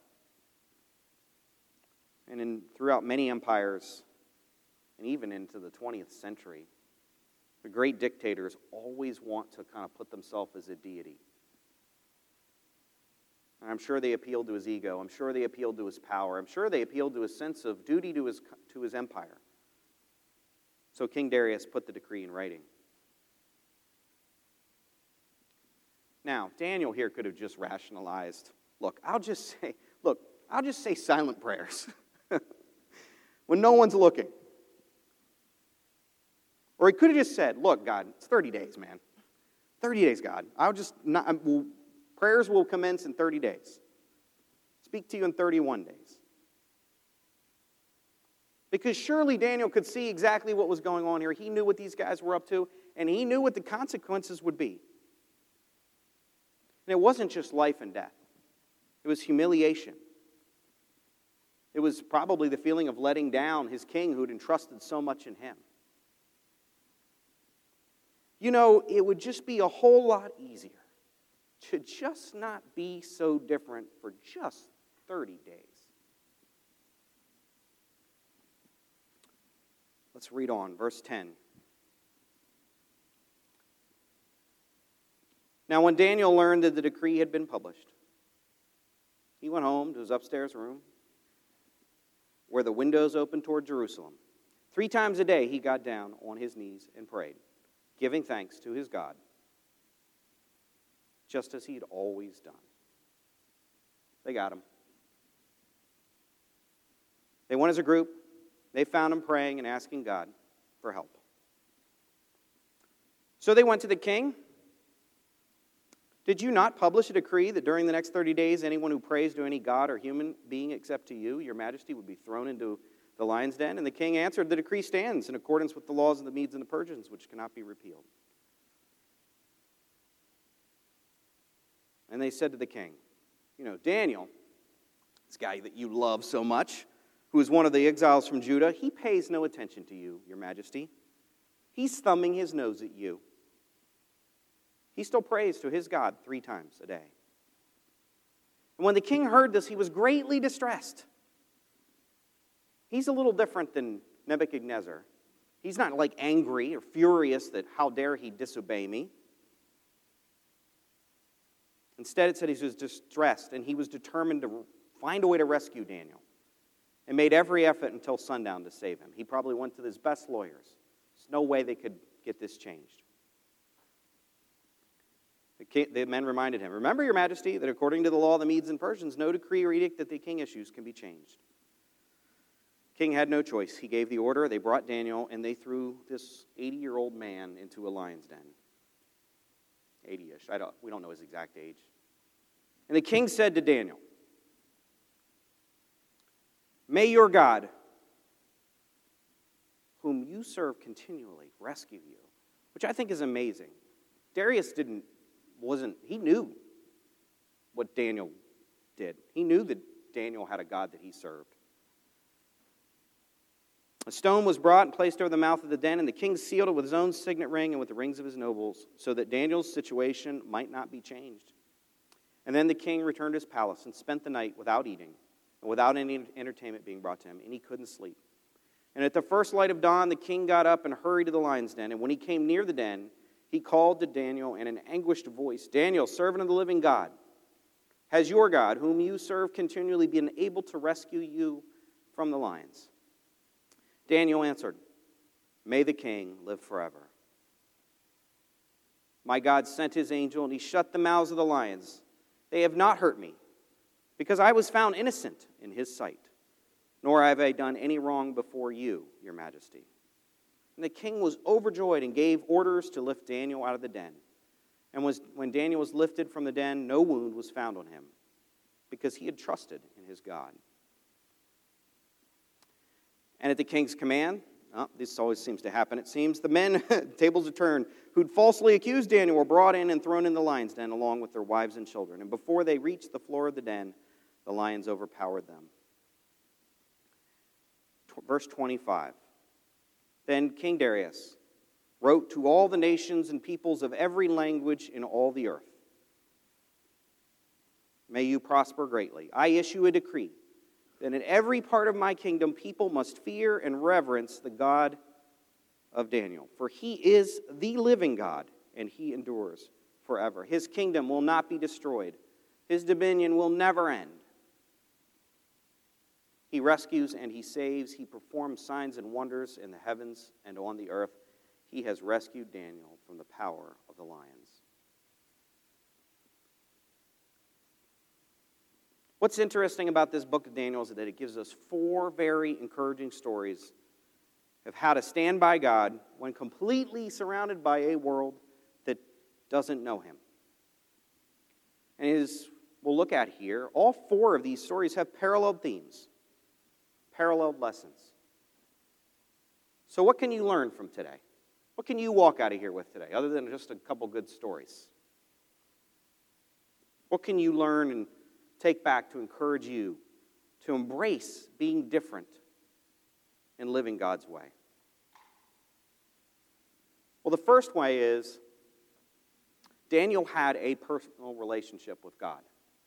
And throughout many empires, and even into the 20th century, the great dictators always want to kind of put themselves as a deity. And I'm sure they appealed to his ego. I'm sure they appealed to his power. I'm sure they appealed to his sense of duty to his empire. So King Darius put the decree in writing. Now, Daniel here could have just rationalized, I'll just say silent prayers when no one's looking. Or he could have just said, "Look, God, it's 30 days, man. 30 days, God. Prayers will commence in 30 days. Speak to you in 31 days. Because surely Daniel could see exactly what was going on here. He knew what these guys were up to, and he knew what the consequences would be. And it wasn't just life and death. It was humiliation. It was probably the feeling of letting down his king who had entrusted so much in him. You know, it would just be a whole lot easier to just not be so different for just 30 days. Let's read on, verse 10. Now, when Daniel learned that the decree had been published, he went home to his upstairs room where the windows opened toward Jerusalem. 3 times a day he got down on his knees and prayed, giving thanks to his God, just as he'd always done. They got him. They went as a group They found him praying and asking God for help. So they went to the king. Did you not publish a decree that during the next 30 days, anyone who prays to any god or human being except to you, your majesty, would be thrown into the lion's den? And the king answered, the decree stands in accordance with the laws of the Medes and the Persians, which cannot be repealed. And they said to the king, Daniel, this guy that you love so much, who is one of the exiles from Judah, he pays no attention to you, your majesty. He's thumbing his nose at you. He still prays to his God 3 times a day. And when the king heard this, he was greatly distressed. He's a little different than Nebuchadnezzar. He's not like angry or furious that how dare he disobey me. Instead, it said he was distressed, and he was determined to find a way to rescue Daniel and made every effort until sundown to save him. He probably went to his best lawyers. There's no way they could get this changed. The men reminded him, remember, your majesty, that according to the law of the Medes and Persians, no decree or edict that the king issues can be changed. The king had no choice. He gave the order. They brought Daniel, and they threw this 80-year-old man into a lion's den. 80-ish. We don't know his exact age. And the king said to Daniel, may your God, whom you serve continually, rescue you. Which I think is amazing. Darius he knew what Daniel did. He knew that Daniel had a God that he served. A stone was brought and placed over the mouth of the den, and the king sealed it with his own signet ring and with the rings of his nobles, so that Daniel's situation might not be changed. And then the king returned to his palace and spent the night without eating and without any entertainment being brought to him, and he couldn't sleep. And at the first light of dawn, the king got up and hurried to the lion's den, and when he came near the den, he called to Daniel in an anguished voice, Daniel, servant of the living God, has your God, whom you serve continually, been able to rescue you from the lions? Daniel answered, may the king live forever. My God sent his angel, and he shut the mouths of the lions. They have not hurt me, because I was found innocent in his sight, nor have I done any wrong before you, your majesty. And the king was overjoyed and gave orders to lift Daniel out of the den. And when Daniel was lifted from the den, no wound was found on him, because he had trusted in his God. And at the king's command, this always seems to happen, it seems, the men, tables are turned, who'd falsely accused Daniel were brought in and thrown in the lion's den along with their wives and children. And before they reached the floor of the den, the lions overpowered them. Verse 25. Then King Darius wrote to all the nations and peoples of every language in all the earth, may you prosper greatly. I issue a decree that in every part of my kingdom people must fear and reverence the God of Daniel. For he is the living God, and he endures forever. His kingdom will not be destroyed. His dominion will never end. He rescues and he saves. He performs signs and wonders in the heavens and on the earth. He has rescued Daniel from the power of the lions. What's interesting about this book of Daniel is that it gives us 4 very encouraging stories of how to stand by God when completely surrounded by a world that doesn't know him. And as we'll look at here, all 4 of these stories have parallel themes, parallel lessons. So what can you learn from today? What can you walk out of here with today, other than just a couple good stories? What can you learn and take back to encourage you to embrace being different and living God's way? Well, the first way is Daniel had a personal relationship with God.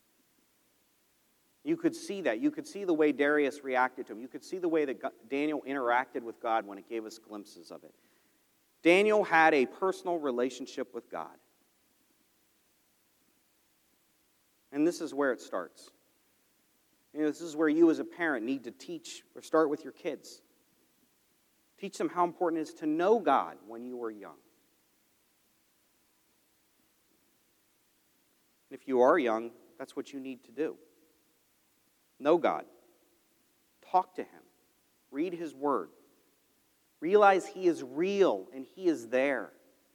You could see that. You could see the way Darius reacted to him. You could see the way that Daniel interacted with God when it gave us glimpses of it. Daniel had a personal relationship with God. And this is where it starts. This is where you as a parent need to teach or start with your kids. Teach them how important it is to know God when you were young. And if you are young, that's what you need to do. Know God. Talk to him. Read his word. Realize he is real and he is there.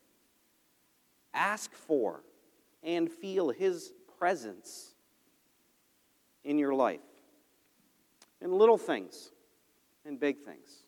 Ask for and feel his presence in your life. In little things and big things.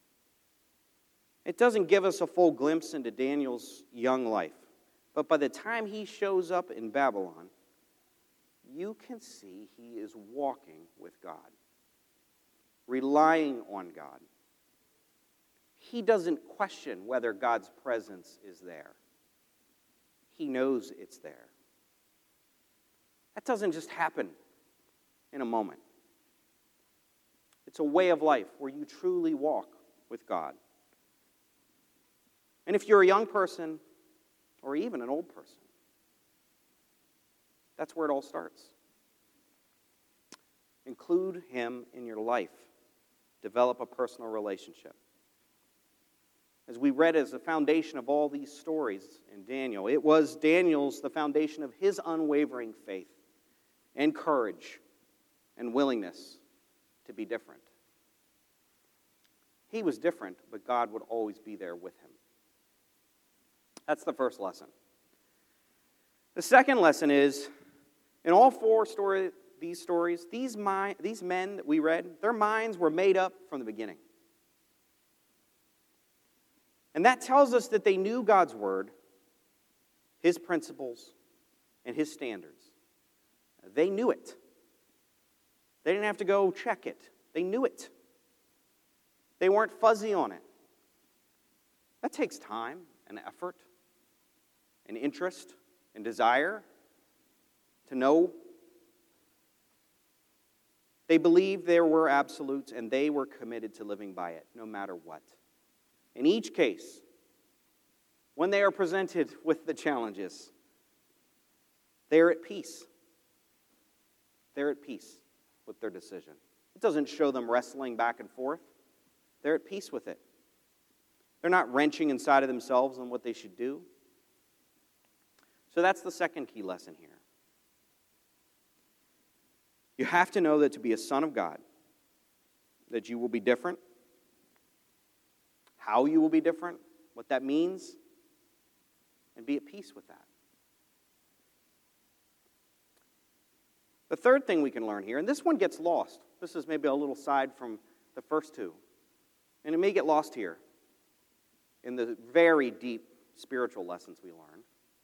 It doesn't give us a full glimpse into Daniel's young life. But by the time he shows up in Babylon, you can see he is walking with God, relying on God. He doesn't question whether God's presence is there. He knows it's there. That doesn't just happen in a moment. It's a way of life where you truly walk with God. And if you're a young person, or even an old person, that's where it all starts. Include him in your life. Develop a personal relationship. As we read as the foundation of all these stories in Daniel, it was Daniel's the foundation of his unwavering faith and courage and willingness to be different. He was different, but God would always be there with him. That's the first lesson. The second lesson is, in all four stories, these men that we read, their minds were made up from the beginning. And that tells us that they knew God's word, his principles, and his standards. They knew it. They didn't have to go check it. They knew it. They weren't fuzzy on it. That takes time and effort and interest and desire to know. They believed there were absolutes and they were committed to living by it, no matter what. In each case, when they are presented with the challenges, they're at peace. They're at peace with their decision. It doesn't show them wrestling back and forth. They're at peace with it. They're not wrenching inside of themselves on what they should do. So that's the second key lesson here. You have to know that to be a son of God, that you will be different, how you will be different, what that means, and be at peace with that. The third thing we can learn here, and this one gets lost. This is maybe a little side from the first two. And it may get lost here in the very deep spiritual lessons we learn.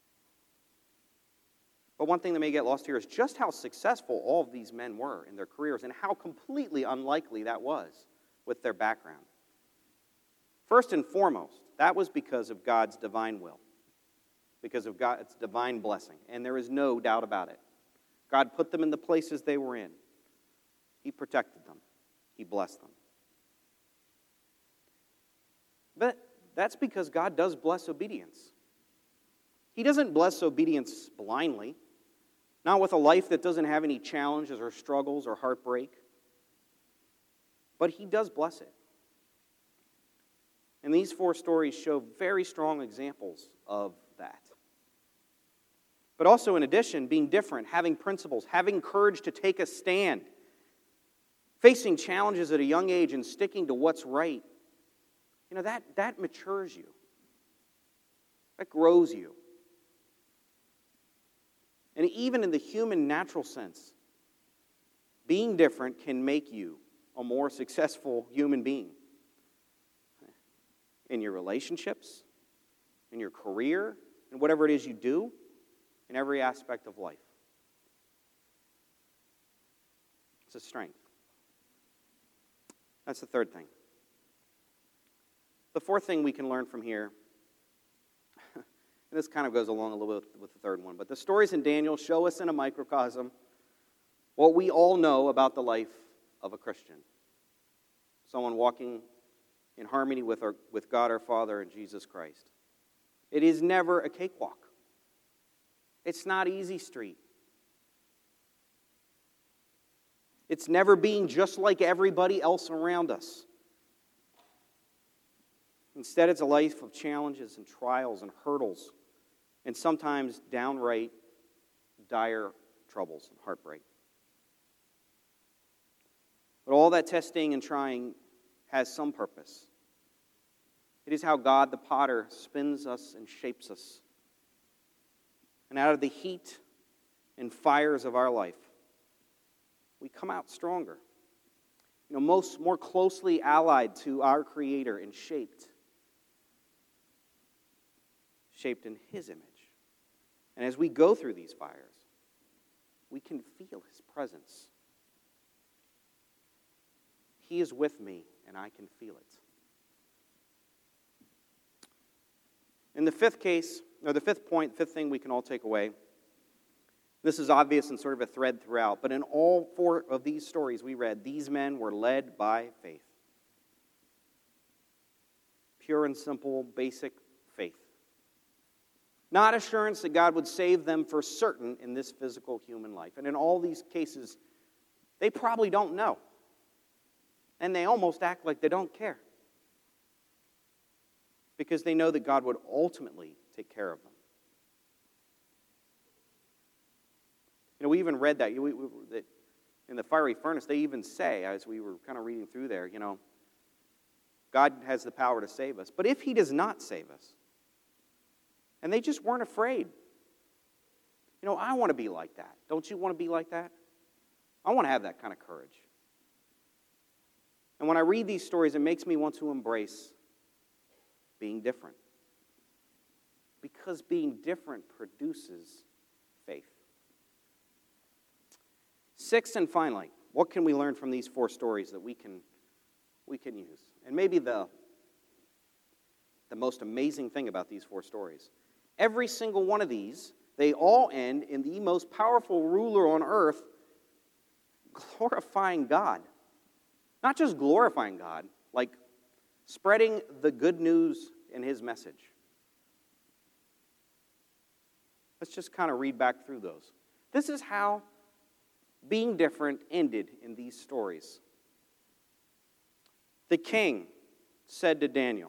But one thing that may get lost here is just how successful all of these men were in their careers and how completely unlikely that was with their background. First and foremost, that was because of God's divine will, because of God's divine blessing, and there is no doubt about it. God put them in the places they were in. He protected them. He blessed them. But that's because God does bless obedience. He doesn't bless obedience blindly, not with a life that doesn't have any challenges or struggles or heartbreak. But he does bless it. And these four stories show very strong examples of that. But also, in addition, being different, having principles, having courage to take a stand, facing challenges at a young age and sticking to what's right, that matures you. That grows you. And even in the human natural sense, being different can make you a more successful human being. In your relationships, in your career, in whatever it is you do, in every aspect of life. It's a strength. That's the third thing. The fourth thing we can learn from here, and this kind of goes along a little bit with the third one, but the stories in Daniel show us in a microcosm what we all know about the life of a Christian. Someone walking in harmony with God our Father and Jesus Christ. It is never a cakewalk. It's not easy street. It's never being just like everybody else around us. Instead, it's a life of challenges and trials and hurdles, and sometimes downright dire troubles and heartbreak. But all that testing and trying has some purpose. It is how God the potter spins us and shapes us. And out of the heat and fires of our life, we come out stronger. More closely allied to our Creator and shaped in His image. And as we go through these fires, we can feel His presence. He is with me, and I can feel it. And the fifth thing we can all take away, this is obvious and sort of a thread throughout, but in all four of these stories we read, these men were led by faith. Pure and simple, basic faith. Not assurance that God would save them for certain in this physical human life. And in all these cases, they probably don't know. And they almost act like they don't care. Because they know that God would ultimately take care of them. We even read that in the fiery furnace, they even say, as we were kind of reading through there, God has the power to save us. But if He does not save us, and they just weren't afraid. I want to be like that. Don't you want to be like that? I want to have that kind of courage. And when I read these stories, it makes me want to embrace being different. Because being different produces faith. Sixth and finally, what can we learn from these four stories that we can use? And maybe the most amazing thing about these four stories, every single one of these, they all end in the most powerful ruler on earth glorifying God. Not just glorifying God, like spreading the good news in His message. Let's just kind of read back through those. This is how being different ended in these stories. The king said to Daniel,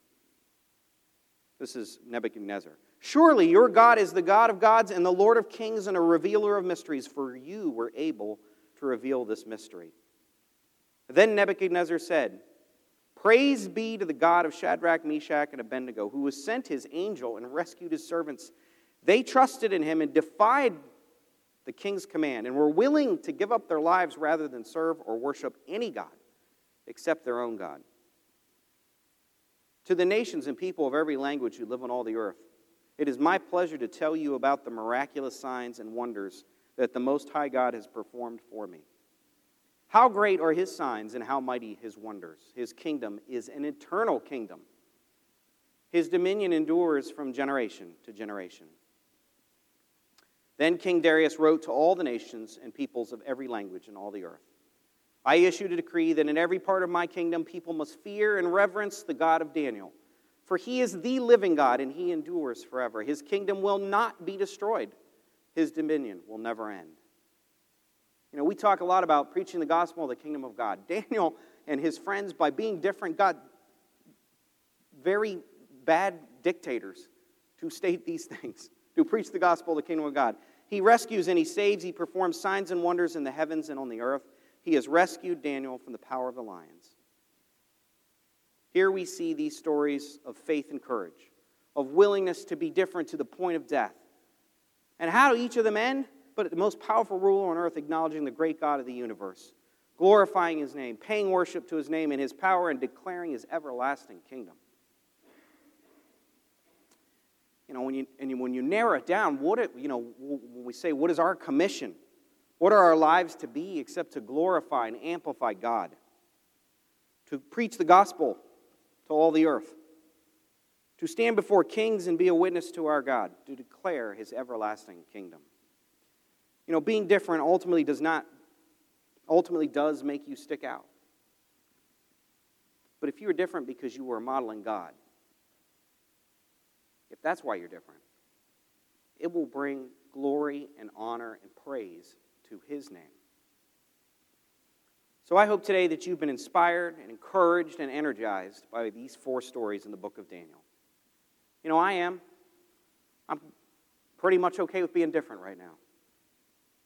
this is Nebuchadnezzar, "Surely your God is the God of gods and the Lord of kings and a revealer of mysteries, for you were able to reveal this mystery." Then Nebuchadnezzar said, "Praise be to the God of Shadrach, Meshach, and Abednego, who has sent His angel and rescued His servants. They trusted in Him and defied the king's command and were willing to give up their lives rather than serve or worship any god except their own God. To the nations and people of every language who live on all the earth, it is my pleasure to tell you about the miraculous signs and wonders that the Most High God has performed for me. How great are His signs and how mighty His wonders. His kingdom is an eternal kingdom. His dominion endures from generation to generation." Then King Darius wrote to all the nations and peoples of every language in all the earth, "I issued a decree that in every part of my kingdom people must fear and reverence the God of Daniel. For He is the living God and He endures forever. His kingdom will not be destroyed. His dominion will never end." We talk a lot about preaching the gospel of the kingdom of God. Daniel and his friends, by being different, got very bad dictators to state these things, to preach the gospel of the kingdom of God. He rescues and He saves. He performs signs and wonders in the heavens and on the earth. He has rescued Daniel from the power of the lions. Here we see these stories of faith and courage, of willingness to be different to the point of death. And how do each of them end? But the most powerful ruler on earth acknowledging the great God of the universe, glorifying His name, paying worship to His name and His power, and declaring His everlasting kingdom. When you narrow it down, when we say, what is our commission? What are our lives to be except to glorify and amplify God? To preach the gospel to all the earth. To stand before kings and be a witness to our God. To declare His everlasting kingdom. Being different ultimately does make you stick out. But if you are different because you are modeling God, if that's why you're different, it will bring glory and honor and praise to His name. So I hope today that you've been inspired and encouraged and energized by these four stories in the book of Daniel. I am. I'm pretty much okay with being different right now.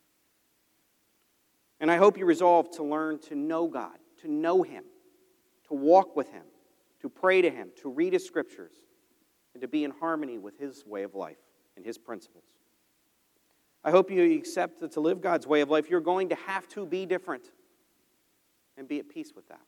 And I hope you resolve to learn to know God, to know Him, to to walk with him, to pray to him, to read his scriptures, and to be in harmony with his way of life and his principles. I hope you accept that to live God's way of life, you're going to have to be different and be at peace with that.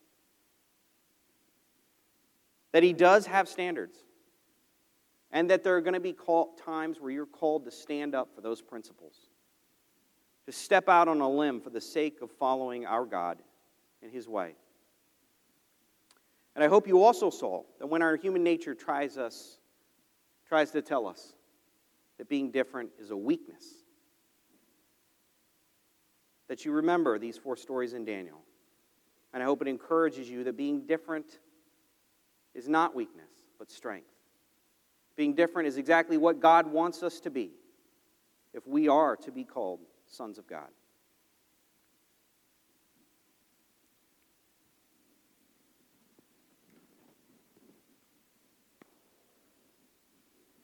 That he does have standards, and that there are going to be times where you're called to stand up for those principles, to step out on a limb for the sake of following our God in his way. And I hope you also saw that when our human nature tries to tell us that being different is a weakness, that you remember these 4 stories in Daniel. And I hope it encourages you that being different is not weakness, but strength. Being different is exactly what God wants us to be if we are to be called sons of God.